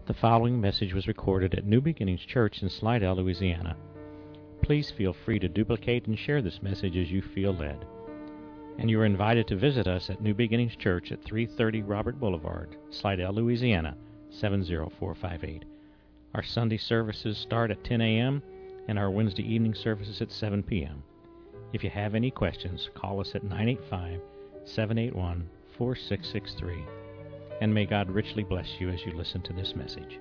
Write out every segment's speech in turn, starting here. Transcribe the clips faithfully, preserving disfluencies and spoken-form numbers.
The following message was recorded at New Beginnings Church in Slidell, Louisiana. Please feel free to duplicate and share this message as you feel led. And you are invited to visit us at New Beginnings Church at three thirty Robert Boulevard, Slidell, Louisiana, seven zero four five eight. Our Sunday services start at ten a.m. and our Wednesday evening services at seven p.m. If you have any questions, call us at nine eight five, seven eight one, four six six three. And may God richly bless you as you listen to this message.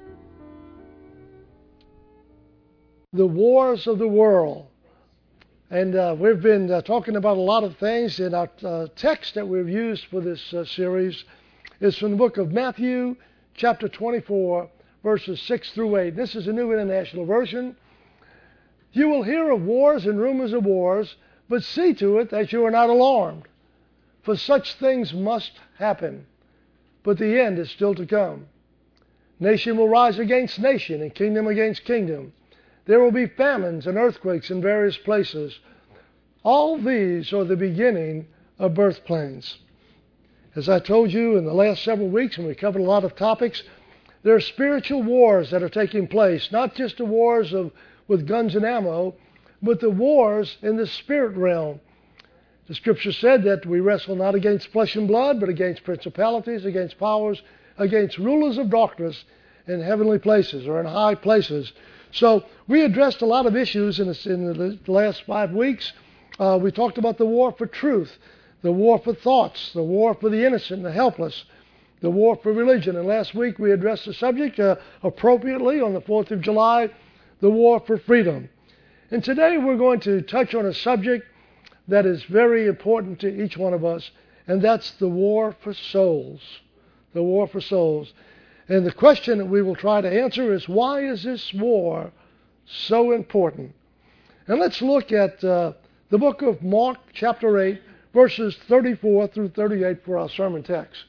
The wars of the world. And uh, we've been uh, talking about a lot of things, and our uh, text that we've used for this uh, series is from the book of Matthew, chapter twenty-four, verses six through eight. This is a New International Version. You will hear of wars and rumors of wars, but see to it that you are not alarmed. For such things must happen, but the end is still to come. Nation will rise against nation, and kingdom against kingdom. There will be famines and earthquakes in various places. All these are the beginning of birth pains. As I told you in the last several weeks, and we covered a lot of topics, there are spiritual wars that are taking place, not just the wars of with guns and ammo, but the wars in the spirit realm. The Scripture said that we wrestle not against flesh and blood, but against principalities, against powers, against rulers of darkness in heavenly places or in high places. So we addressed a lot of issues in, this, in the last five weeks. Uh, we talked about the war for truth, the war for thoughts, the war for the innocent and the helpless, the war for religion. And last week we addressed the subject uh, appropriately on the fourth of July, the war for freedom. And today we're going to touch on a subject that is very important to each one of us, and that's the war for souls. The war for souls. And the question that we will try to answer is, why is this war so important? And let's look at uh, the book of Mark, chapter eight, verses thirty-four through thirty-eight for our sermon text.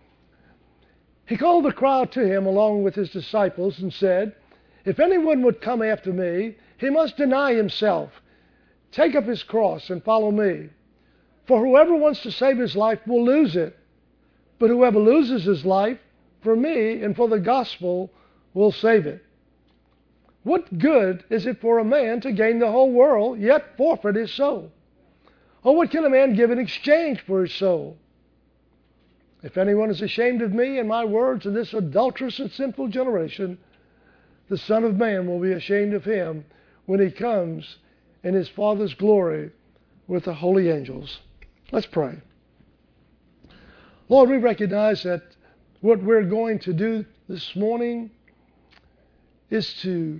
He called the crowd to him along with his disciples and said, "If anyone would come after me, he must deny himself, take up his cross and follow me. For whoever wants to save his life will lose it. But whoever loses his life for me and for the gospel will save it. What good is it for a man to gain the whole world, yet forfeit his soul? Or what can a man give in exchange for his soul? If anyone is ashamed of me and my words in this adulterous and sinful generation, the Son of Man will be ashamed of him when he comes in his Father's glory with the holy angels." Let's pray. Lord, we recognize that what we're going to do this morning is to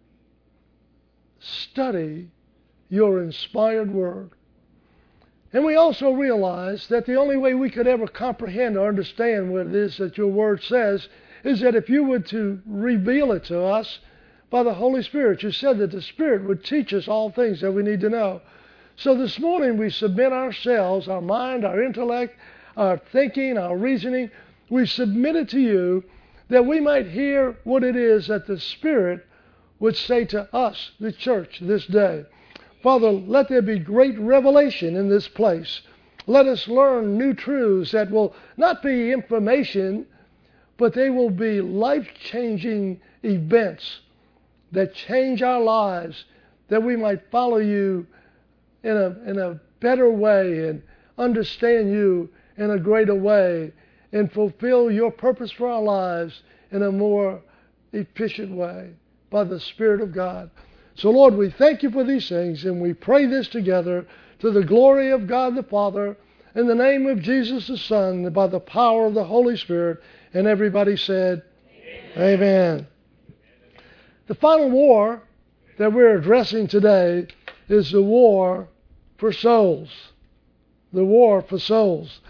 study your inspired word. And we also realize that the only way we could ever comprehend or understand what it is that your word says is that if you were to reveal it to us by the Holy Spirit. You said that the Spirit would teach us all things that we need to know. So this morning we submit ourselves, our mind, our intellect, our thinking, our reasoning. We submit it to you that we might hear what it is that the Spirit would say to us, the church, this day. Father, let there be great revelation in this place. Let us learn new truths that will not be information, but they will be life-changing events that change our lives, that we might follow you in a, in a better way and understand you in a greater way and fulfill your purpose for our lives in a more efficient way by the Spirit of God. So, Lord, we thank you for these things, and we pray this together to the glory of God the Father, in the name of Jesus the Son, and by the power of the Holy Spirit. And everybody said, Amen. Amen. The final war that we're addressing today is the war for souls. The war for souls.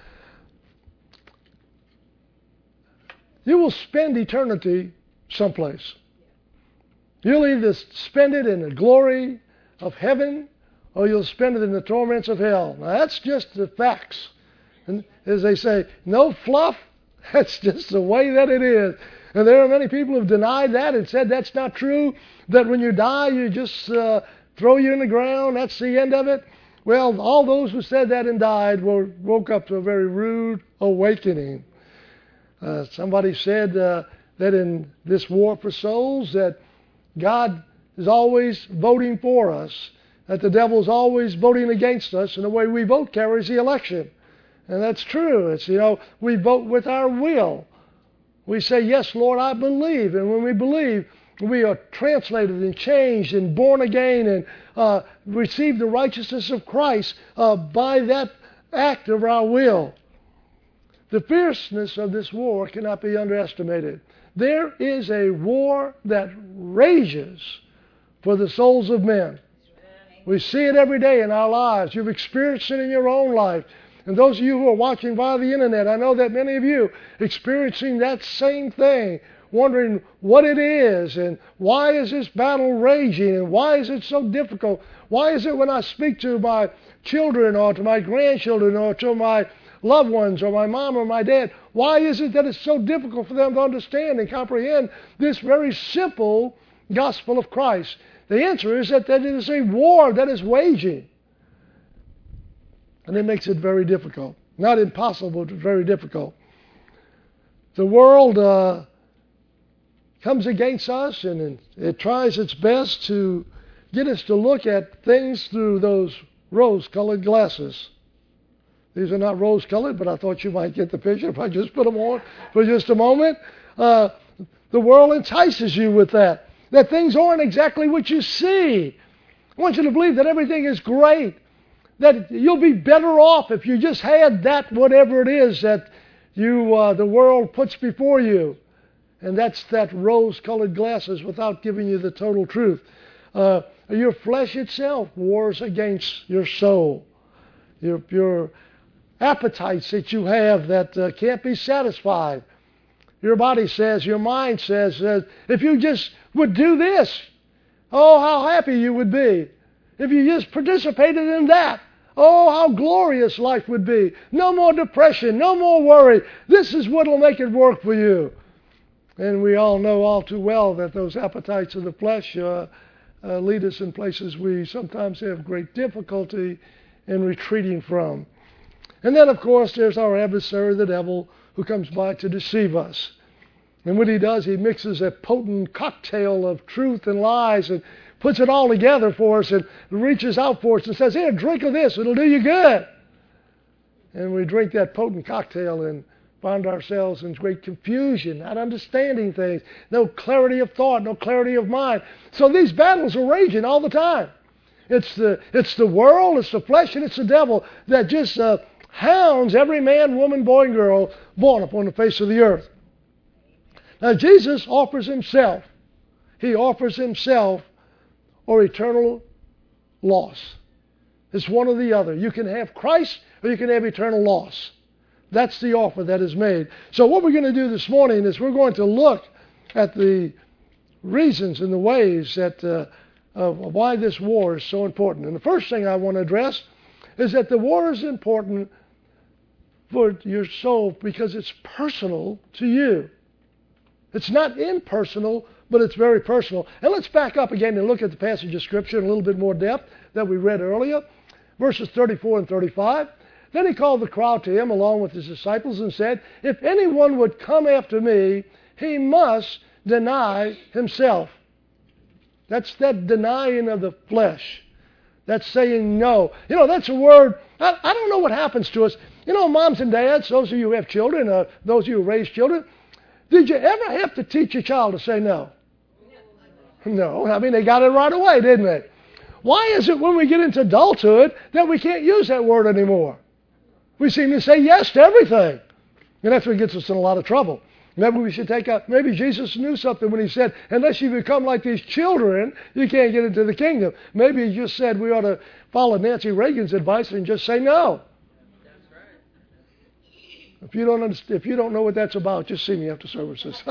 You will spend eternity someplace. You'll either spend it in the glory of heaven or you'll spend it in the torments of hell. Now, that's just the facts. And as they say, no fluff. That's just the way that it is. And there are many people who have denied that and said that's not true, that when you die, you just uh, throw you in the ground, that's the end of it. Well, all those who said that and died were, woke up to a very rude awakening. Uh, somebody said uh, that in this war for souls, that God is always voting for us, that the devil is always voting against us, and the way we vote carries the election. And that's true. It's, you know, we vote with our will. We say, yes, Lord, I believe. And when we believe, we are translated and changed and born again and uh, receive the righteousness of Christ uh, by that act of our will. The fierceness of this war cannot be underestimated. There is a war that rages for the souls of men. We see it every day in our lives. You've experienced it in your own life. And those of you who are watching via the internet, I know that many of you experiencing that same thing, wondering what it is and why is this battle raging and why is it so difficult? Why is it when I speak to my children or to my grandchildren or to my loved ones or my mom or my dad, why is it that it's so difficult for them to understand and comprehend this very simple gospel of Christ? The answer is that, that it is a war that is waging. And it makes it very difficult. Not impossible, but very difficult. The world uh, comes against us and it, it tries its best to get us to look at things through those rose-colored glasses. These are not rose-colored, but I thought you might get the picture if I just put them on for just a moment. Uh, the world entices you with that, that things aren't exactly what you see. I want you to believe that everything is great, that you'll be better off if you just had that whatever it is that you uh, the world puts before you. And that's that rose-colored glasses without giving you the total truth. Uh, your flesh itself wars against your soul. Your, your appetites that you have that uh, can't be satisfied. Your body says, your mind says, uh, if you just would do this, oh, how happy you would be. If you just participated in that, oh, how glorious life would be. No more depression, no more worry. This is what will make it work for you. And we all know all too well that those appetites of the flesh uh, uh, lead us in places we sometimes have great difficulty in retreating from. And then, of course, there's our adversary, the devil, who comes by to deceive us. And what he does, he mixes a potent cocktail of truth and lies and puts it all together for us and reaches out for us and says, here, drink of this, it'll do you good. And we drink that potent cocktail and find ourselves in great confusion, not understanding things, no clarity of thought, no clarity of mind. So these battles are raging all the time. It's the, it's the world, it's the flesh, and it's the devil that just uh, hounds every man, woman, boy, and girl born upon the face of the earth. Now, Jesus offers himself. He offers himself or eternal loss. It's one or the other. You can have Christ or you can have eternal loss. That's the offer that is made. So what we're going to do this morning is we're going to look at the reasons and the ways that uh, of why this war is so important. And the first thing I want to address is that the war is important for your soul because it's personal to you. It's not impersonal, but it's very personal. And let's back up again and look at the passage of Scripture in a little bit more depth that we read earlier. Verses thirty-four and thirty-five. Then he called the crowd to him along with his disciples and said, if anyone would come after me, he must deny himself. That's that denying of the flesh. That's saying no. You know, that's a word, I, I don't know what happens to us. You know, moms and dads, those of you who have children, uh, those of you who raise children, did you ever have to teach a child to say no? No. I mean, they got it right away, didn't they? Why is it when we get into adulthood that we can't use that word anymore? We seem to say yes to everything. And that's what gets us in a lot of trouble. Maybe we should take out, maybe Jesus knew something when he said, unless you become like these children, you can't get into the kingdom. Maybe he just said we ought to follow Nancy Reagan's advice and just say no. That's right. If you don't understand, if you don't know what that's about, just see me after services.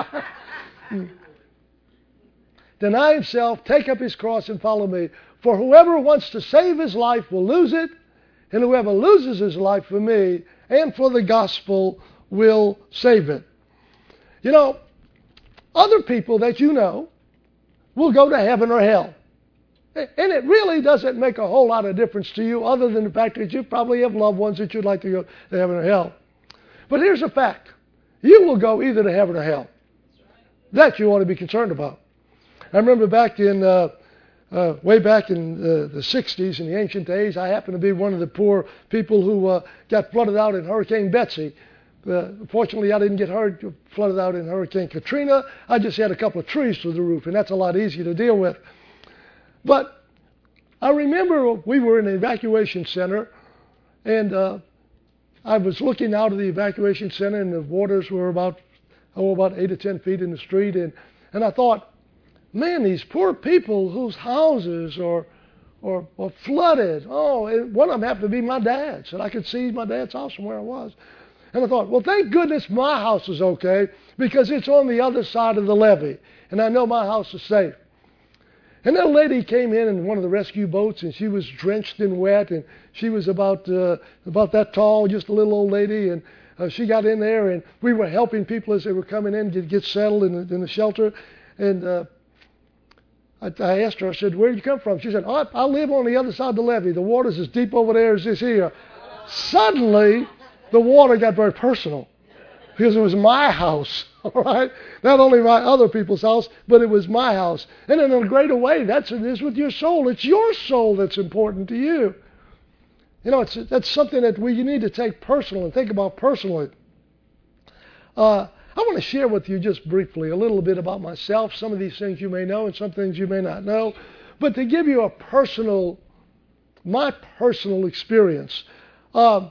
Deny himself, take up his cross and follow me. For whoever wants to save his life will lose it, and whoever loses his life for me and for the gospel will save it. You know, other people that you know will go to heaven or hell. And it really doesn't make a whole lot of difference to you other than the fact that you probably have loved ones that you'd like to go to heaven or hell. But here's a fact. You will go either to heaven or hell. That you ought to be concerned about. I remember back in, uh, uh, way back in uh, the sixties, in the ancient days, I happened to be one of the poor people who uh, got flooded out in Hurricane Betsy. Uh, fortunately, I didn't get hurt, flooded out in Hurricane Katrina. I just had a couple of trees through the roof, and that's a lot easier to deal with. But I remember we were in an evacuation center, and uh, I was looking out of the evacuation center, and the waters were about, oh, about eight or ten feet in the street, and, and I thought, man, these poor people whose houses are, are, are flooded. Oh, and one of them happened to be my dad's, and I could see my dad's house from where I was. And I thought, well, thank goodness my house is okay, because it's on the other side of the levee, and I know my house is safe. And that lady came in in one of the rescue boats, and she was drenched in wet, and she was about uh, about that tall, just a little old lady, and uh, she got in there, and we were helping people as they were coming in to get settled in the, in the shelter. And uh, I, I asked her, I said, where did you come from? She said, oh, I, I live on the other side of the levee. The water's as deep over there as this here. Suddenly, the water got very personal, because it was my house, all right? Not only my other people's house, but it was my house. And in a greater way, that's what it is with your soul. It's your soul that's important to you. You know, it's that's something that we need to take personal and think about personally. Uh, I want to share with you just briefly a little bit about myself. Some of these things you may know and some things you may not know. But to give you a personal, my personal experience. Uh,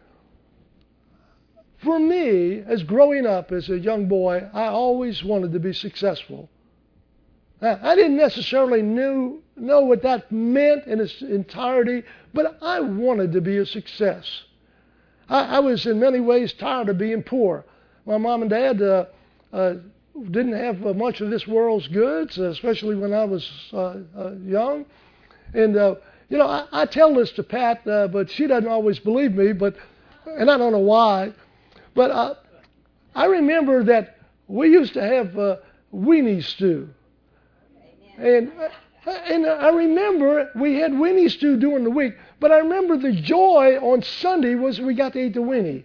For me, as growing up as a young boy, I always wanted to be successful. Now, I didn't necessarily knew, know what that meant in its entirety, but I wanted to be a success. I, I was in many ways tired of being poor. My mom and dad uh, uh, didn't have uh, much of this world's goods, uh, especially when I was uh, uh, young. And, uh, you know, I, I tell this to Pat, uh, but she doesn't always believe me, but, and I don't know why. But uh, I remember that we used to have uh, weenie stew. And, uh, and I remember we had weenie stew during the week, but I remember the joy on Sunday was we got to eat the weenie.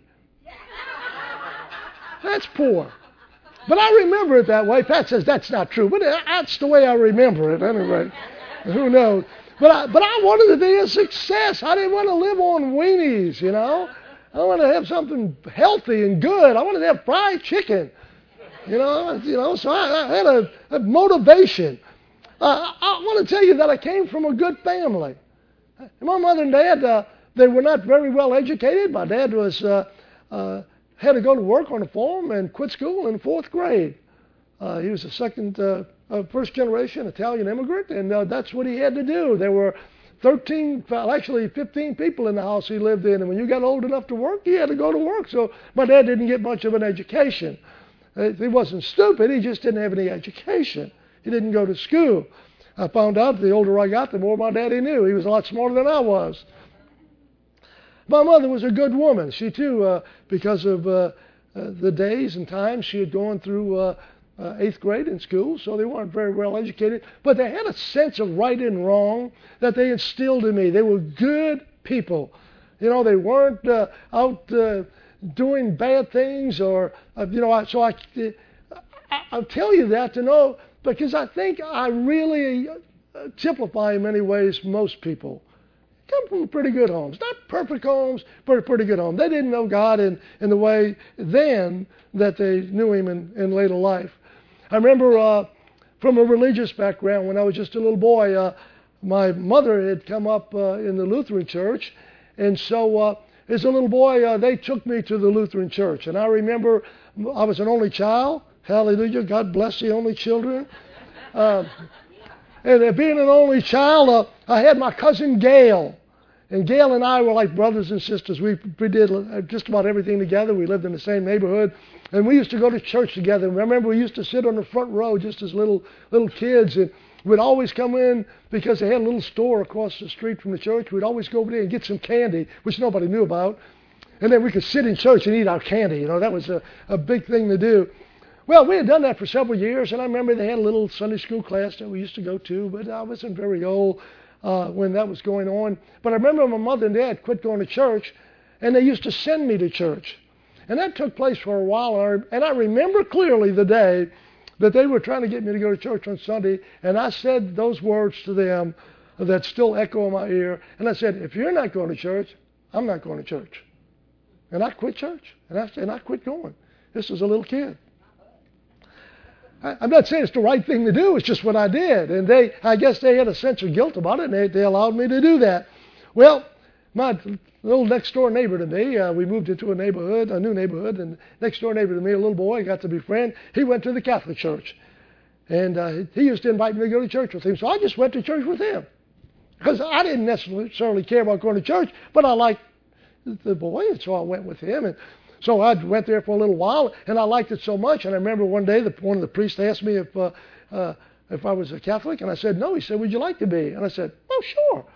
That's poor. But I remember it that way. Pat says that's not true, but that's the way I remember it anyway. Who knows? But I, but I wanted to be a success. I didn't want to live on weenies, you know. I wanted to have something healthy and good. I wanted to have fried chicken, you know. You know, so I, I had a, a motivation. Uh, I want to tell you that I came from a good family. My mother and dad, uh, they were not very well educated. My dad was uh, uh, had to go to work on a farm and quit school in fourth grade. Uh, he was a second, uh, uh, first generation Italian immigrant, and uh, that's what he had to do. There were thirteen, well, actually fifteen people in the house he lived in, and when you got old enough to work, you had to go to work. So my dad didn't get much of an education. He wasn't stupid, he just didn't have any education. He didn't go to school. I found out the older I got, the more my daddy knew. He was a lot smarter than I was. My mother was a good woman. She too, uh, because of uh, uh, the days and times she had gone through uh, uh, eighth grade in school, so they weren't very well educated. But they had a sense of right and wrong that they instilled in me. They were good people. You know, they weren't uh, out uh, doing bad things, or uh, you know. I, so I, I, I'll tell you that to know, because I think I really uh, typify in many ways most people. Come from pretty good homes. Not perfect homes, but pretty good homes. They didn't know God in, in the way then that they knew Him in, in later life. I remember uh, from a religious background, when I was just a little boy, uh, my mother had come up uh, in the Lutheran church. And so uh, as a little boy, uh, they took me to the Lutheran church. And I remember I was an only child. Hallelujah. God bless the only children. Uh, And being an only child, uh, I had my cousin Gail. And Gail and I were like brothers and sisters. We, we did just about everything together. We lived in the same neighborhood. And we used to go to church together. And remember, we used to sit on the front row just as little little kids. And we'd always come in, because they had a little store across the street from the church. We'd always go over there and get some candy, which nobody knew about. And then we could sit in church and eat our candy. You know, that was a, a big thing to do. Well, we had done that for several years, and I remember they had a little Sunday school class that we used to go to, but I wasn't very old uh, when that was going on. But I remember my mother and dad quit going to church, and they used to send me to church. And that took place for a while, and I remember clearly the day that they were trying to get me to go to church on Sunday, and I said those words to them that still echo in my ear. And I said, if you're not going to church, I'm not going to church. And I quit church, and I, and I quit going. This was a little kid. I, I'm not saying it's the right thing to do. It's just what I did. And they, I guess they had a sense of guilt about it, and they, they allowed me to do that. Well, my little next door neighbor to me, uh, we moved into a neighborhood, a new neighborhood, and next door neighbor to me, a little boy, got to be friend. He went to the Catholic church. And uh, he used to invite me to go to church with him. So I just went to church with him. Because I didn't necessarily care about going to church, but I liked the boy, and so I went with him. And so I went there for a little while, and I liked it so much. And I remember one day, the, one of the priests asked me if uh, uh, if I was a Catholic, and I said no. He said, would you like to be? And I said, oh, sure.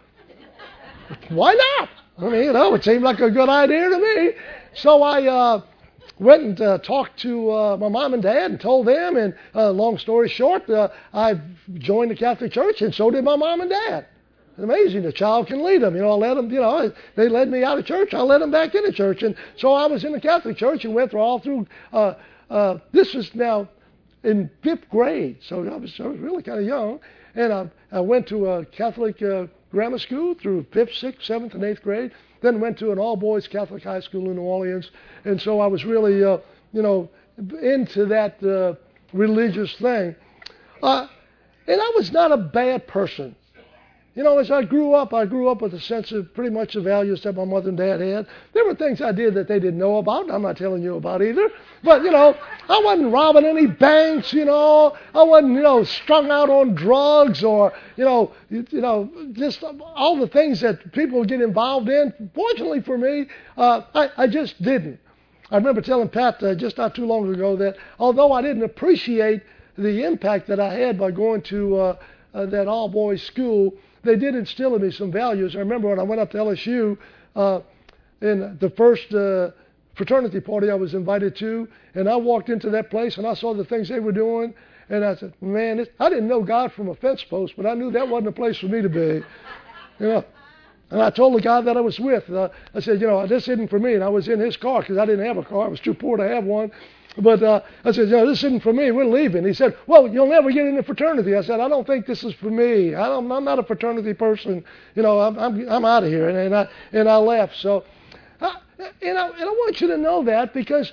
Why not? I mean, you know, it seemed like a good idea to me. So I uh, went and uh, talked to uh, my mom and dad and told them. And uh, long story short, uh, I joined the Catholic Church, and so did my mom and dad. It's amazing. The child can lead them. You know, I let them, you know, they led me out of church. I led them back into church. And so I was in the Catholic Church and went through all through, uh, uh, this was now in fifth grade. So I was, I was really kind of young. And I, I went to a Catholic uh, grammar school through fifth, sixth, seventh, and eighth grade. Then went to an all-boys Catholic high school in New Orleans. And so I was really, uh, you know, into that uh, religious thing. Uh, and I was not a bad person. You know, as I grew up, I grew up with a sense of pretty much the values that my mother and dad had. There were things I did that they didn't know about, and I'm not telling you about either. But, you know, I wasn't robbing any banks, you know. I wasn't, you know, strung out on drugs or, you know, you, you know, just all the things that people get involved in. Fortunately for me, uh, I, I just didn't. I remember telling Pat uh, just not too long ago that although I didn't appreciate the impact that I had by going to uh, uh, that all-boys school, they did instill in me some values. I remember when I went up to L S U, uh, in the first uh, fraternity party I was invited to, and I walked into that place and I saw the things they were doing, and I said, man, this, I didn't know God from a fence post, but I knew that wasn't a place for me to be. You know. And I told the guy that I was with, uh, I said, you know, this isn't for me. And I was in his car because I didn't have a car. I was too poor to have one. But uh, I said, you know, this isn't for me. We're leaving. He said, well, you'll never get into fraternity. I said, I don't think this is for me. I don't, I'm not a fraternity person. You know, I'm I'm, I'm out of here. And, and I and I left. So, I, and, I, and I want you to know that because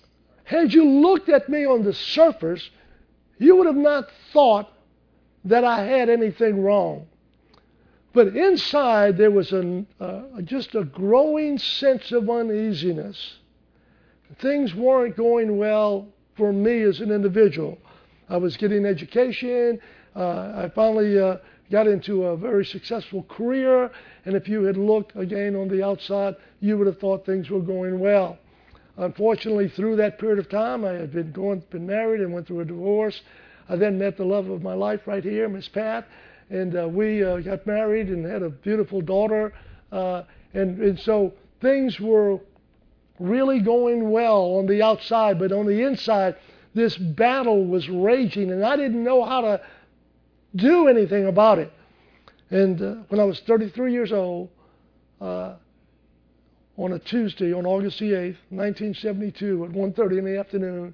had you looked at me on the surface, you would have not thought that I had anything wrong. But inside there was a, uh, just a growing sense of uneasiness. Things weren't going well for me as an individual. I was getting education. Uh, I finally uh, got into a very successful career. And if you had looked again on the outside, you would have thought things were going well. Unfortunately, through that period of time, I had been going, been married and went through a divorce. I then met the love of my life right here, Miss Pat. And uh, we uh, got married and had a beautiful daughter. Uh, and, and so things were really going well on the outside, but on the inside, this battle was raging, and I didn't know how to do anything about it. And uh, when I was thirty-three years old, uh, on a Tuesday, on August the eighth, nineteen seventy-two, at one thirty in the afternoon,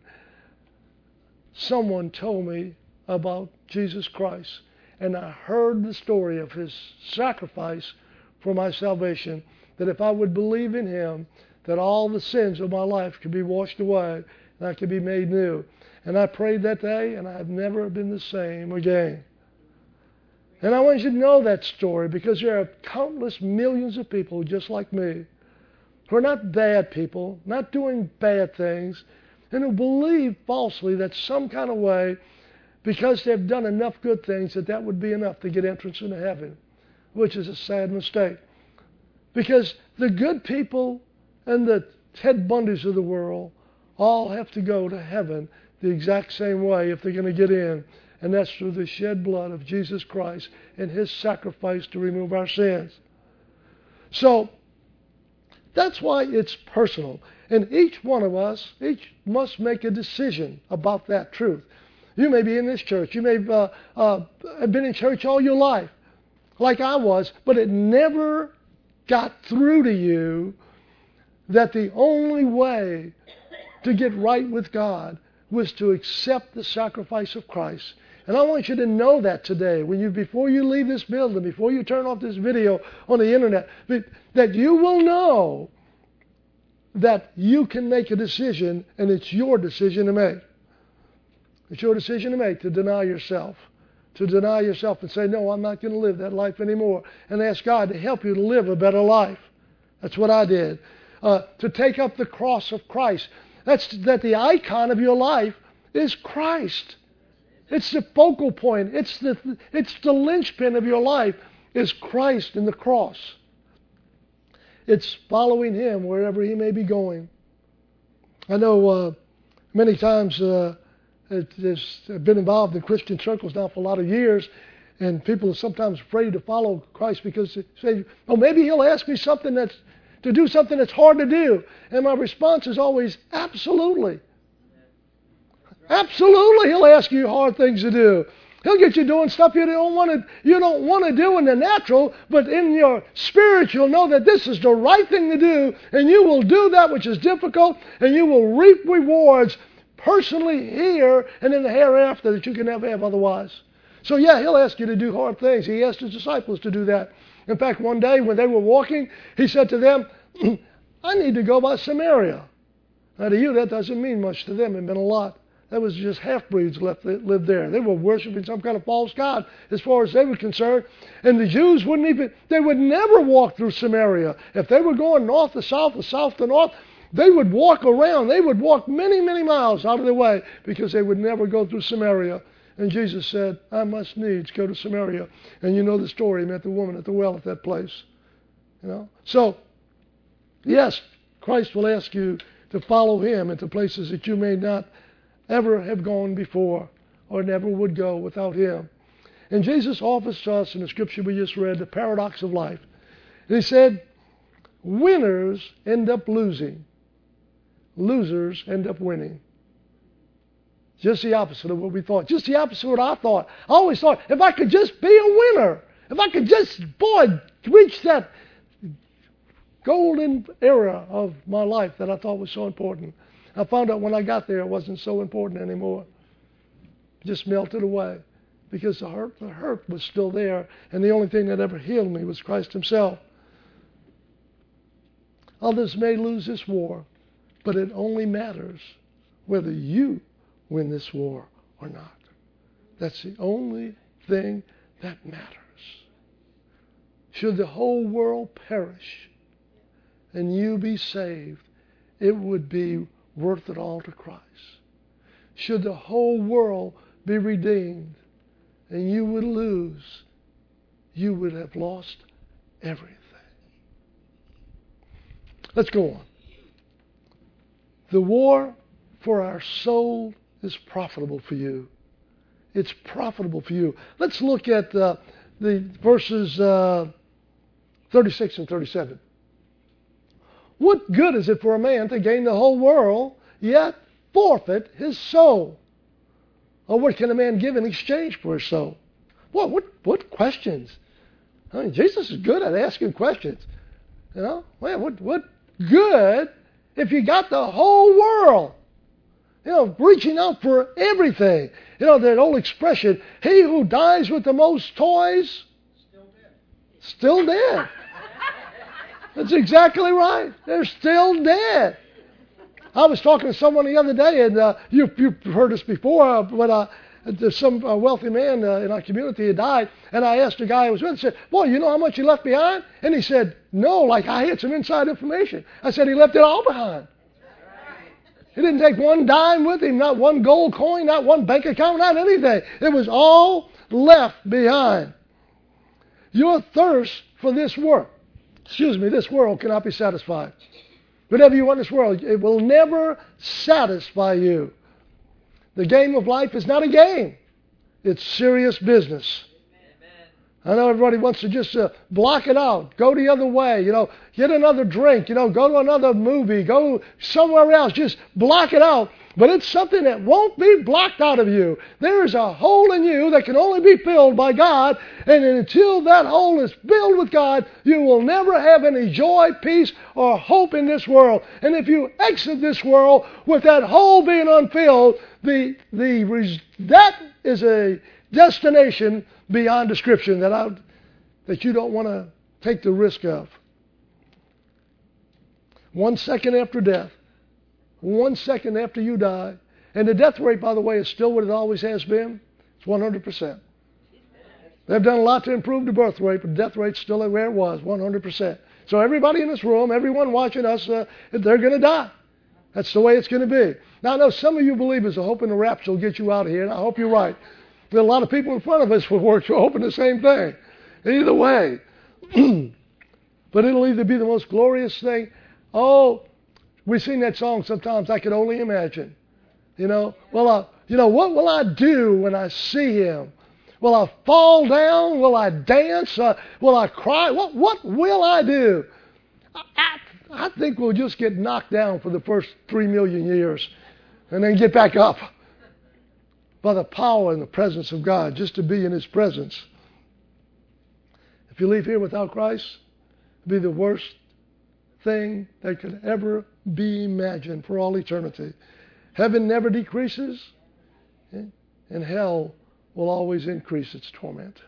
someone told me about Jesus Christ. And I heard the story of His sacrifice for my salvation, that if I would believe in Him, that all the sins of my life could be washed away and I could be made new. And I prayed that day, and I've never been the same again. And I want you to know that story because there are countless millions of people just like me who are not bad people, not doing bad things, and who believe falsely that some kind of way, because they've done enough good things, that that would be enough to get entrance into heaven, which is a sad mistake. Because the good people and the Ted Bundys of the world all have to go to heaven the exact same way if they're going to get in. And that's through the shed blood of Jesus Christ and His sacrifice to remove our sins. So, that's why it's personal. And each one of us, each must make a decision about that truth. You may be in this church. You may uh, uh, have been in church all your life, like I was, but it never got through to you that the only way to get right with God was to accept the sacrifice of Christ. And I want you to know that today, when you, before you leave this building, before you turn off this video on the internet, that you will know that you can make a decision, and it's your decision to make. It's your decision to make, to deny yourself. To deny yourself and say, no, I'm not going to live that life anymore. And ask God to help you to live a better life. That's what I did. Uh, to take up the cross of Christ. That's that the icon of your life is Christ. It's the focal point. It's the, it's the linchpin of your life is Christ and the cross. It's following Him wherever He may be going. I know uh, many times uh, I've been involved in Christian circles now for a lot of years, and people are sometimes afraid to follow Christ because they say, oh, maybe He'll ask me something that's to do something that's hard to do. And my response is always, absolutely. Absolutely, He'll ask you hard things to do. He'll get you doing stuff you don't want to you don't want to do in the natural, but in your spirit you'll know that this is the right thing to do, and you will do that which is difficult, and you will reap rewards personally here and in the hereafter that you can never have otherwise. So yeah, He'll ask you to do hard things. He asked His disciples to do that. In fact, one day when they were walking, He said to them, I need to go by Samaria. Now to you that doesn't mean much. To them it meant a lot. That was just half-breeds left that lived there. They were worshiping some kind of false god as far as they were concerned. And the Jews wouldn't even, they would never walk through Samaria. If they were going north to south or south to north, they would walk around. They would walk many, many miles out of their way because they would never go through Samaria. And Jesus said, I must needs go to Samaria. And you know the story. He met the woman at the well at that place. You know. So, yes, Christ will ask you to follow Him into places that you may not ever have gone before or never would go without Him. And Jesus offers to us in the scripture we just read the paradox of life. And He said, winners end up losing. Losers end up winning. Just the opposite of what we thought. Just the opposite of what I thought. I always thought, if I could just be a winner, if I could just, boy, reach that golden era of my life that I thought was so important. I found out when I got there it wasn't so important anymore. It just melted away because the hurt, the hurt was still there, and the only thing that ever healed me was Christ Himself. Others may lose this war, but it only matters whether you win this war or not. That's the only thing that matters. Should the whole world perish and you be saved, it would be worth it all to Christ. Should the whole world be redeemed and you would lose, you would have lost everything. Let's go on. The war for our soul is profitable for you. It's profitable for you. Let's look at uh, the verses uh, thirty-six and thirty-seven. What good is it for a man to gain the whole world, yet forfeit his soul? Or what can a man give in exchange for his soul? What, what, what questions? I mean, Jesus is good at asking questions. You know, well, what, what good if you got the whole world? You know, reaching out for everything. You know, that old expression, he who dies with the most toys, still dead. Still dead. That's exactly right. They're still dead. I was talking to someone the other day, and uh, you, you've heard this before, uh, but uh, there's some uh, wealthy man uh, in our community had died, and I asked the guy I was with, I said, boy, you know how much he left behind? And he said, no, like I had some inside information. I said, he left it all behind. He didn't take one dime with him, not one gold coin, not one bank account, not anything. It was all left behind. Your thirst for this work, excuse me, this world cannot be satisfied. Whatever you want in this world, it will never satisfy you. The game of life is not a game. It's serious business. Amen. I know everybody wants to just uh, block it out, go the other way, you know, get another drink, you know, go to another movie, go somewhere else, just block it out. But it's something that won't be blocked out of you. There is a hole in you that can only be filled by God, and until that hole is filled with God, you will never have any joy, peace, or hope in this world. And if you exit this world with that hole being unfilled, the the that is a destination beyond description that I, that you don't want to take the risk of. One second after death. One second after you die. And the death rate, by the way, is still what it always has been. It's one hundred percent. They've done a lot to improve the birth rate, but the death rate's still where it was, one hundred percent. So everybody in this room, everyone watching us, uh, they're going to die. That's the way it's going to be. Now, I know some of you believers are hoping the rapture will get you out of here, and I hope you're right. There are a lot of people in front of us who are hoping the same thing. Either way. But it'll either be the most glorious thing. Oh, we sing that song sometimes, I could only imagine. You know, well, uh, you know, what will I do when I see him? Will I fall down? Will I dance? Uh, will I cry? What What will I do? I, I, I think we'll just get knocked down for the first three million years and then get back up by the power and the presence of God, just to be in his presence. If you leave here without Christ, it'll be the worst thing that could ever be imagined for all eternity. Heaven never decreases, and hell will always increase its torment.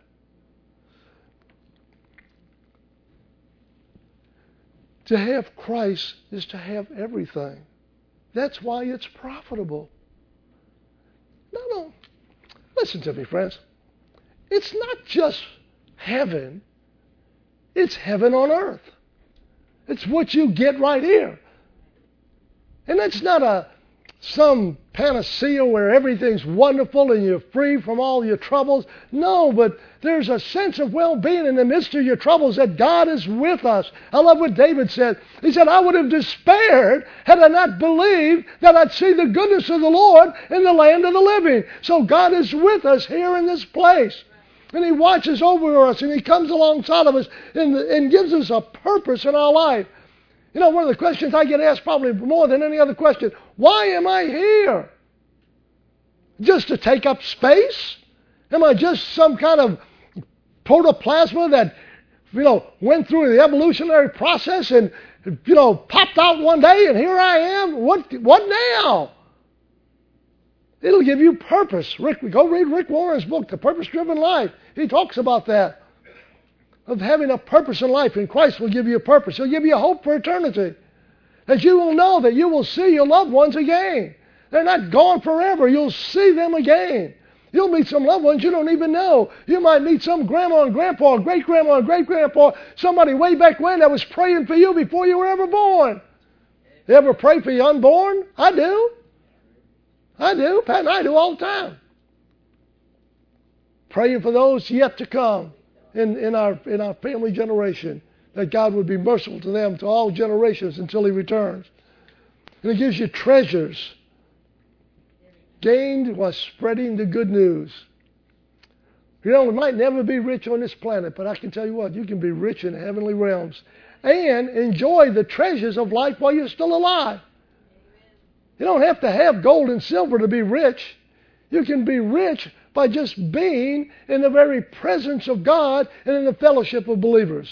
To have Christ is to have everything. That's why it's profitable. No, no. Listen to me, friends. It's not just heaven. It's heaven on earth. It's what you get right here. And that's not a some panacea where everything's wonderful and you're free from all your troubles. No, but there's a sense of well-being in the midst of your troubles that God is with us. I love what David said. He said, I would have despaired had I not believed that I'd see the goodness of the Lord in the land of the living. So God is with us here in this place. And he watches over us and he comes alongside of us and, and gives us a purpose in our life. You know, one of the questions I get asked probably more than any other question, why am I here? Just to take up space? Am I just some kind of protoplasma that, you know, went through the evolutionary process and, you know, popped out one day and here I am? What, what now? It'll give you purpose. Rick, go read Rick Warren's book, The Purpose-Driven Life. He talks about that. Of having a purpose in life, and Christ will give you a purpose. He'll give you a hope for eternity. That you will know that you will see your loved ones again. They're not gone forever. You'll see them again. You'll meet some loved ones you don't even know. You might meet some grandma and grandpa, great-grandma and great-grandpa, somebody way back when that was praying for you before you were ever born. You ever pray for your unborn? I do. I do. Pat and I do all the time. Praying for those yet to come. In, in our in our family generation, that God would be merciful to them, to all generations until he returns. And it gives you treasures gained while spreading the good news. You know, we might never be rich on this planet, but I can tell you what, you can be rich in heavenly realms and enjoy the treasures of life while you're still alive. You don't have to have gold and silver to be rich. You can be rich by just being in the very presence of God and in the fellowship of believers.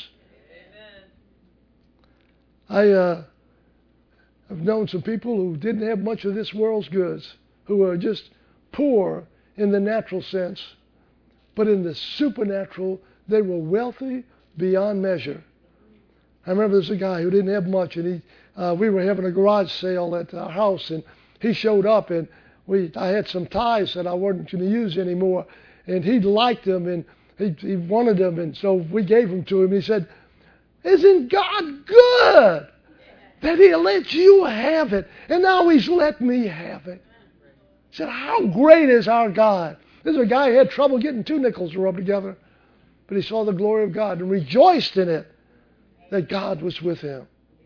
Amen. I uh, have known some people who didn't have much of this world's goods, who were just poor in the natural sense, but in the supernatural, they were wealthy beyond measure. I remember there's a guy who didn't have much, and he, uh, we were having a garage sale at our house, and he showed up, and We, I had some ties that I wasn't going to use anymore, and he liked them, and he, he wanted them, and so we gave them to him. He said, isn't God good that he'll let you have it, and now he's let me have it? He said, how great is our God? There's a guy who had trouble getting two nickels to rub together, but he saw the glory of God and rejoiced in it, that God was with him.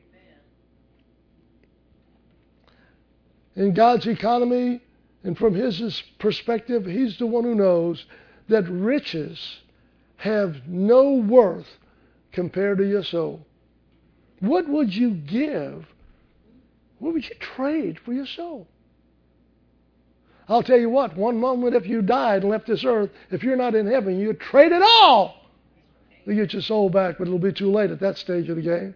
In God's economy, and from his perspective, he's the one who knows that riches have no worth compared to your soul. What would you give? What would you trade for your soul? I'll tell you what, one moment if you died and left this earth, if you're not in heaven, you'd trade it all to get your soul back, but it'll be too late at that stage of the game.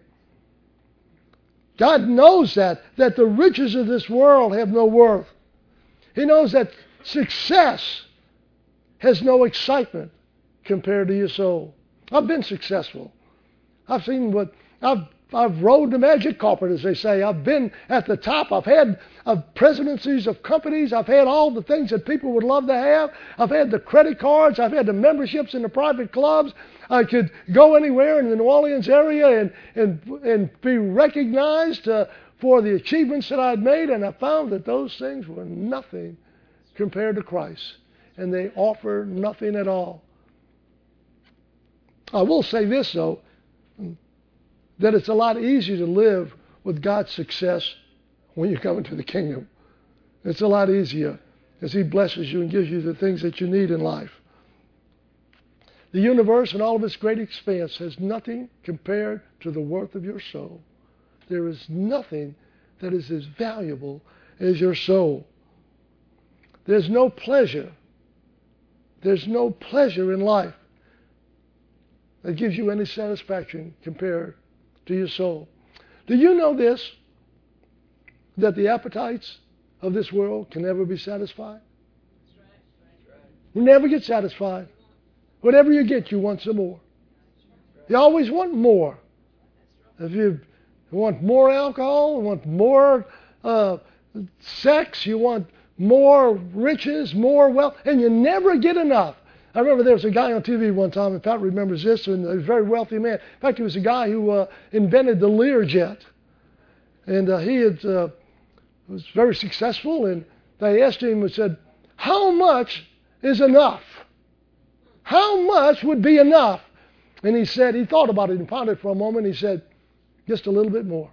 God knows that, that the riches of this world have no worth. He knows that success has no excitement compared to your soul. I've been successful. I've seen what, I've I've rode the magic carpet, as they say. I've been at the top. I've had uh, presidencies of companies. I've had all the things that people would love to have. I've had the credit cards. I've had the memberships in the private clubs. I could go anywhere in the New Orleans area and, and, and be recognized uh, for the achievements that I'd made. And I found that those things were nothing compared to Christ. And they offer nothing at all. I will say this, though, that it's a lot easier to live with God's success when you come into the kingdom. It's a lot easier as He blesses you and gives you the things that you need in life. The universe and all of its great expanse has nothing compared to the worth of your soul. There is nothing that is as valuable as your soul. There's no pleasure. There's no pleasure in life that gives you any satisfaction compared to your soul. Do you know this? That the appetites of this world can never be satisfied? You never get satisfied. Whatever you get, you want some more. You always want more. If you want more alcohol, you want more uh, sex, you want more riches, more wealth, and you never get enough. I remember there was a guy on T V one time, and Pat remembers this, and a very wealthy man. In fact, he was a guy who uh, invented the Learjet. And uh, he had, uh, was very successful, and they asked him and said, how much is enough? How much would be enough? And he said, he thought about it and pondered for a moment, he said, just a little bit more.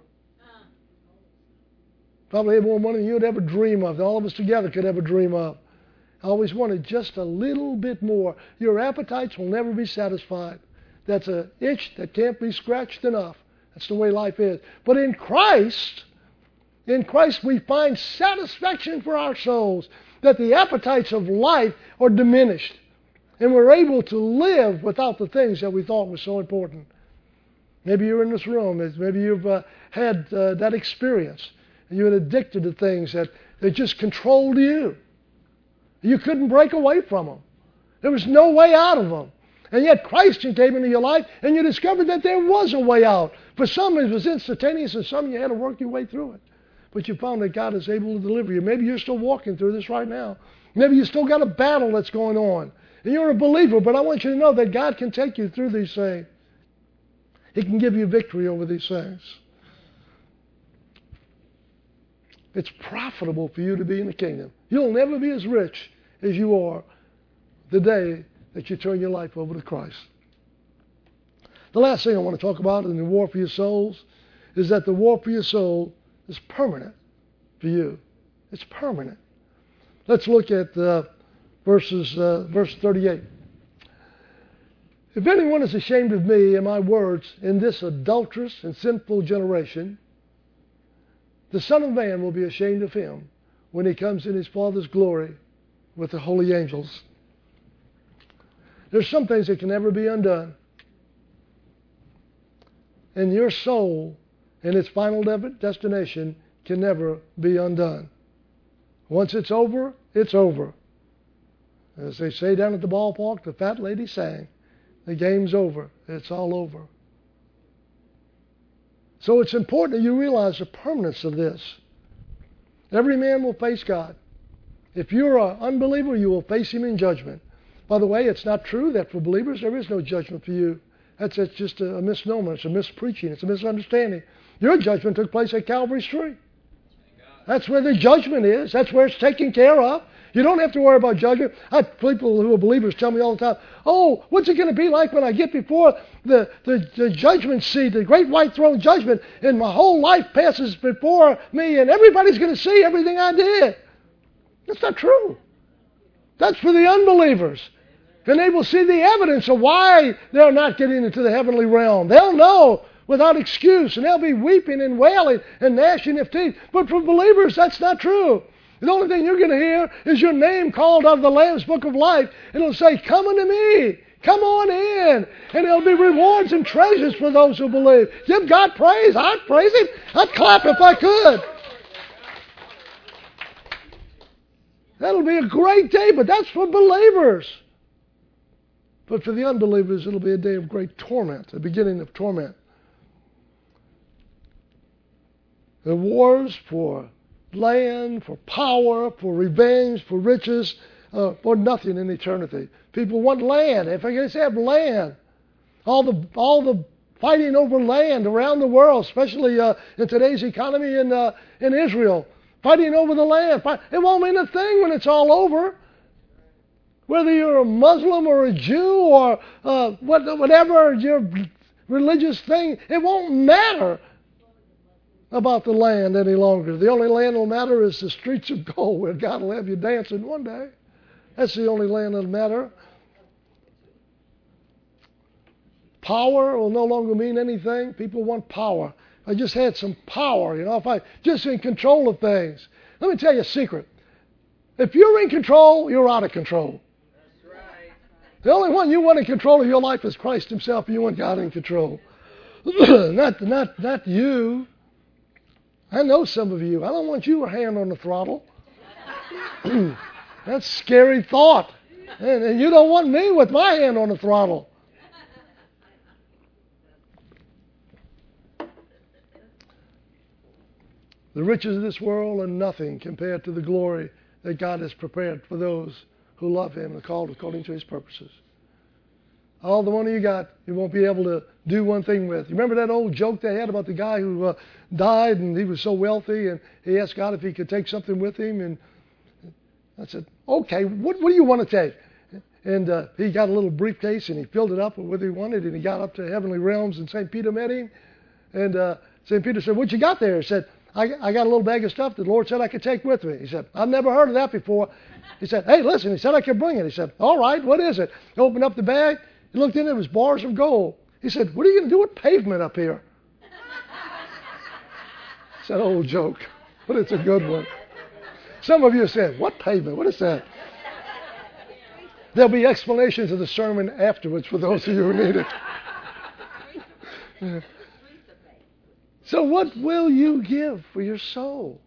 Probably had more money than you'd ever dream of, that all of us together could ever dream of. I always wanted just a little bit more. Your appetites will never be satisfied. That's an itch that can't be scratched enough. That's the way life is. But in Christ, in Christ we find satisfaction for our souls, that the appetites of life are diminished. And we're able to live without the things that we thought were so important. Maybe you're in this room. Maybe you've uh, had uh, that experience. And you're addicted to things that, that just controlled you. You couldn't break away from them. There was no way out of them. And yet Christ came into your life and you discovered that there was a way out. For some it was instantaneous and some you had to work your way through it. But you found that God is able to deliver you. Maybe you're still walking through this right now. Maybe you still got a battle that's going on. And you're a believer, but I want you to know that God can take you through these things. He can give you victory over these things. It's profitable for you to be in the kingdom. You'll never be as rich as you are the day that you turn your life over to Christ. The last thing I want to talk about in the war for your souls is that the war for your soul is permanent for you. It's permanent. Let's look at uh, verses, uh, verse thirty-eight. If anyone is ashamed of me and my words in this adulterous and sinful generation, the Son of Man will be ashamed of him when he comes in his Father's glory with the holy angels. There's some things that can never be undone. And your soul and its final destination can never be undone. Once it's over, it's over. As they say down at the ballpark, the fat lady sang, the game's over. It's all over. So it's important that you realize the permanence of this. Every man will face God. If you're an unbeliever, you will face Him in judgment. By the way, it's not true that for believers there is no judgment for you. That's, that's just a, a misnomer. It's a mispreaching. It's a misunderstanding. Your judgment took place at Calvary's tree. That's where the judgment is. That's where it's taken care of. You don't have to worry about judgment. I have people who are believers tell me all the time, oh, what's it going to be like when I get before the, the, the judgment seat, the great white throne judgment, and my whole life passes before me and everybody's going to see everything I did. That's not true. That's for the unbelievers. And they will see the evidence of why they're not getting into the heavenly realm. They'll know without excuse, and they'll be weeping and wailing and gnashing of teeth. But for believers, that's not true. The only thing you're going to hear is your name called out of the Lamb's Book of Life, and it'll say, come unto me, come on in. And there'll be rewards and treasures for those who believe. Give God praise. I'd praise Him. I'd clap if I could. That'll be a great day, but that's for believers. But for the unbelievers, it'll be a day of great torment, a beginning of torment. The wars for land, for power, for revenge, for riches, uh, for nothing in eternity. People want land. If I just have land, all the all the fighting over land around the world, especially uh, in today's economy in uh, in Israel, fighting over the land. It won't mean a thing when it's all over. Whether you're a Muslim or a Jew or uh, whatever your religious thing, it won't matter about the land any longer. The only land that'll matter is the streets of gold where God will have you dancing one day. That's the only land that'll matter. Power will no longer mean anything. People want power. I just had some power, you know, if I just in control of things. Let me tell you a secret. If you're in control, you're out of control. That's right. The only one you want in control of your life is Christ Himself, and you want God in control. not, not, not you. I know some of you. I don't want your hand on the throttle. That's a scary thought. And, and you don't want me with my hand on the throttle. The riches of this world are nothing compared to the glory that God has prepared for those who love Him and are called according to His purposes. All the money you got, you won't be able to do one thing with. You remember that old joke they had about the guy who uh, died and he was so wealthy and he asked God if he could take something with him, and I said, okay, what, what do you want to take? And uh, he got a little briefcase and he filled it up with what he wanted, and he got up to heavenly realms, and Saint Peter met him. And uh, Saint Peter said, what you got there? He said, I, I got a little bag of stuff that the Lord said I could take with me. He said, I've never heard of that before. He said, hey, listen, he said I could bring it. He said, all right, what is it? He opened up the bag. He looked in it, it was bars of gold. He said, what are you going to do with pavement up here? It's that old joke, but it's a good one. Some of you said, what pavement? What is that? There'll be explanations of the sermon afterwards for those of you who need it. So what will you give for your soul?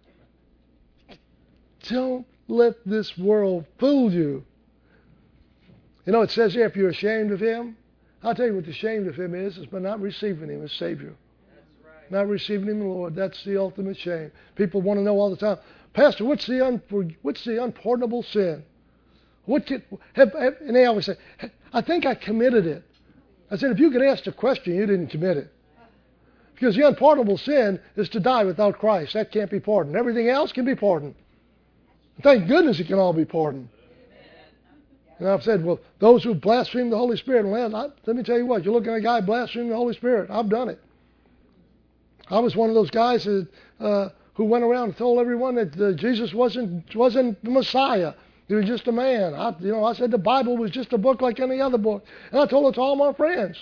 Don't let this world fool you. You know, it says here, if you're ashamed of Him, I'll tell you what ashamed of Him is, is by not receiving Him as Savior. That's right. Not receiving Him as Lord. That's the ultimate shame. People want to know all the time, Pastor, what's the unfor- what's the unpardonable sin? What can, have, have, and they always say, I think I committed it. I said, if you could ask the question, you didn't commit it. Because the unpardonable sin is to die without Christ. That can't be pardoned. Everything else can be pardoned. Thank goodness it can all be pardoned. And I've said, well, those who blaspheme the Holy Spirit, well, I, let me tell you what, you're looking at a guy blaspheming the Holy Spirit. I've done it. I was one of those guys that, uh, who went around and told everyone that uh, Jesus wasn't wasn't the Messiah. He was just a man. I, you know, I said the Bible was just a book like any other book. And I told it to all my friends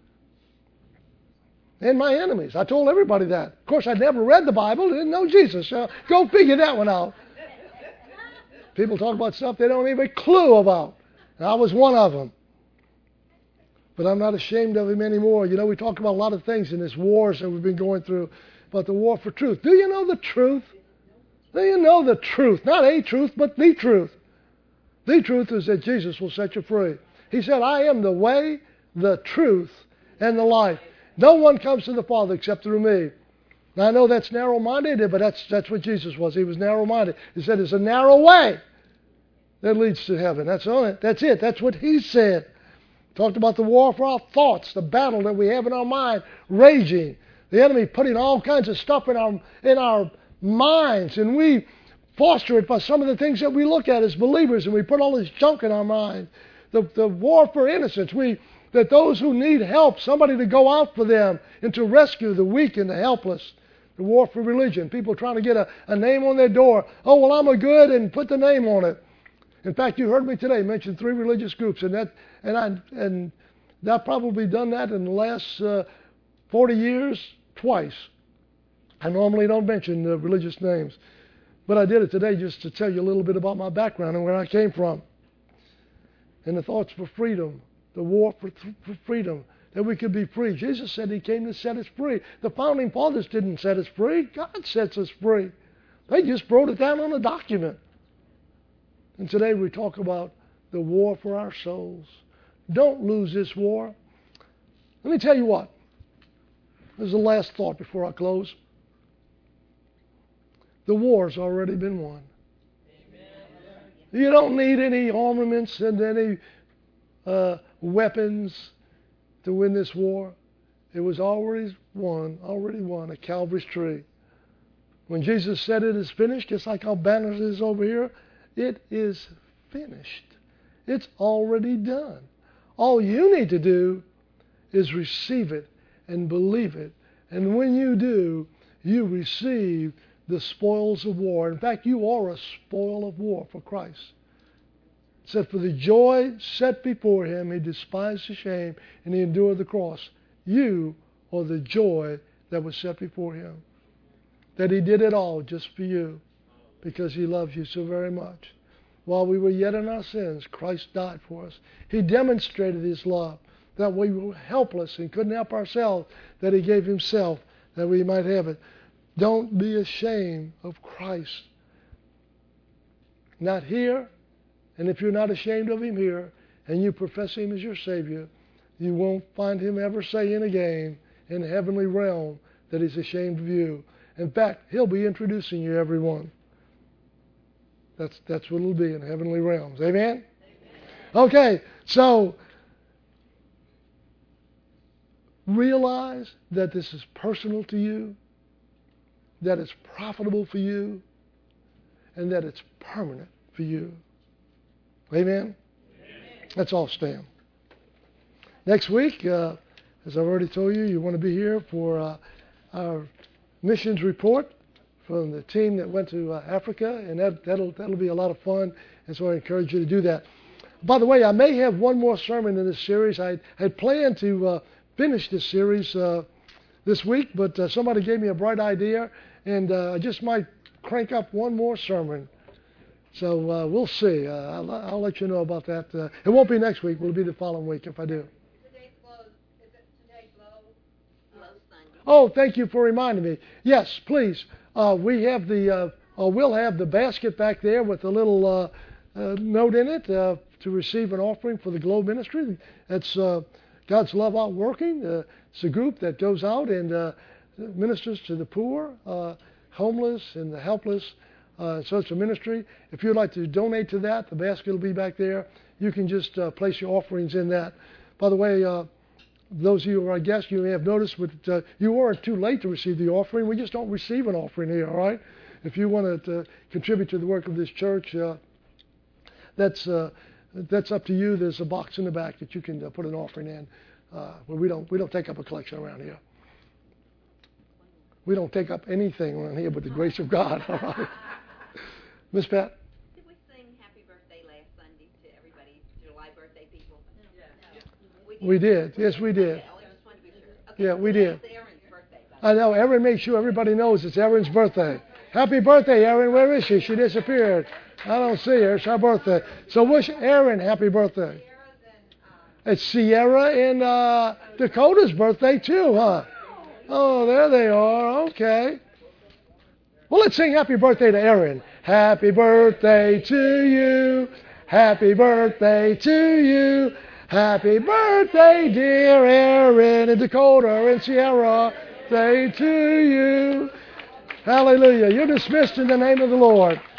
and my enemies. I told everybody that. Of course, I'd never read the Bible. Didn't know Jesus. So go figure that one out. People talk about stuff they don't even have a clue about. And I was one of them. But I'm not ashamed of Him anymore. You know, we talk about a lot of things in this wars that we've been going through, about the war for truth. Do you know the truth? Do you know the truth? Not a truth, but the truth. The truth is that Jesus will set you free. He said, I am the way, the truth, and the life. No one comes to the Father except through me. Now, I know that's narrow-minded, but that's that's what Jesus was. He was narrow-minded. He said, it's a narrow way that leads to heaven. That's all it. That's it. That's what He said. Talked about the war for our thoughts, the battle that we have in our mind, raging. The enemy putting all kinds of stuff in our in our minds, and we foster it by some of the things that we look at as believers, and we put all this junk in our mind. The the war for innocence. We that those who need help, somebody to go out for them and to rescue the weak and the helpless. The war for religion. People trying to get a, a name on their door. Oh, well, I'm a good, and put the name on it. In fact, you heard me today mention three religious groups, and that and I and I've probably done that in the last uh, forty years twice. I normally don't mention uh, religious names, but I did it today just to tell you a little bit about my background and where I came from, and the thoughts for freedom, the war for, th- for freedom, that we could be free. Jesus said He came to set us free. The founding fathers didn't set us free. God sets us free. They just wrote it down on a document. And today we talk about the war for our souls. Don't lose this war. Let me tell you what. This is the last thought before I close. The war's already been won. Amen. You don't need any armaments and any uh, weapons to win this war. It was already won, already won at Calvary's tree. When Jesus said it is finished, just like our banner is over here, it is finished. It's already done. All you need to do is receive it and believe it. And when you do, you receive the spoils of war. In fact, you are a spoil of war for Christ. It said, for the joy set before Him, He despised the shame, and He endured the cross. You are the joy that was set before Him. That He did it all just for you, because He loves you so very much. While we were yet in our sins, Christ died for us. He demonstrated His love, that we were helpless and couldn't help ourselves, that He gave Himself that we might have it. Don't be ashamed of Christ. Not here, and if you're not ashamed of Him here, and you profess Him as your Savior, you won't find Him ever saying again in the heavenly realm that He's ashamed of you. In fact, He'll be introducing you, everyone. That's that's what it'll be in heavenly realms. Amen? Amen. Okay, so realize that this is personal to you, that it's profitable for you, and that it's permanent for you. Amen? Amen. Let's all stand. Next week, uh, as I've already told you, you want to be here for uh, our missions report from the team that went to uh, Africa, and that, that'll that'll be a lot of fun, and so I encourage you to do that. By the way, I may have one more sermon in this series. I had planned to uh, finish this series uh, this week, but uh, somebody gave me a bright idea, and uh, I just might crank up one more sermon. So uh, we'll see. Uh, I'll, I'll let you know about that. Uh, it won't be next week. It'll be the following week if I do. Oh, thank you for reminding me. Yes, please. Uh, we have the, uh, uh, we'll have the basket back there with a little uh, uh, note in it uh, to receive an offering for the Globe Ministry. That's uh, God's Love Out Working. Uh, it's a group that goes out and uh, ministers to the poor, uh, homeless, and the helpless. Uh, so it's a ministry. If you'd like to donate to that, the basket will be back there. You can just uh, place your offerings in that. By the way, uh, those of you who are guests, you may have noticed, but uh, you weren't too late to receive the offering. We just don't receive an offering here, all right? If you want to uh, contribute to the work of this church, uh, that's uh, that's up to you. There's a box in the back that you can uh, put an offering in. Uh, well, we don't we don't take up a collection around here. We don't take up anything around here but the grace of God, all right? Miss Pat? Did we sing Happy Birthday last Sunday to everybody, July birthday people? Yeah. yeah. We did. Yes, we did. Okay, I just wanted to be sure. Okay, Yeah, we so did. it's Erin's birthday. I know. Erin made sure everybody knows it's Erin's birthday. Happy birthday, Erin. Where is she? She disappeared. I don't see her. It's her birthday. So wish Erin happy birthday. It's Sierra and uh, Dakota's birthday too, huh? Oh, there they are. Okay. Well, let's sing happy birthday to Erin. Happy birthday to you. Happy birthday to you. Happy birthday, dear Erin and Dakota and Sierra. Day to you. Hallelujah. You're dismissed in the name of the Lord.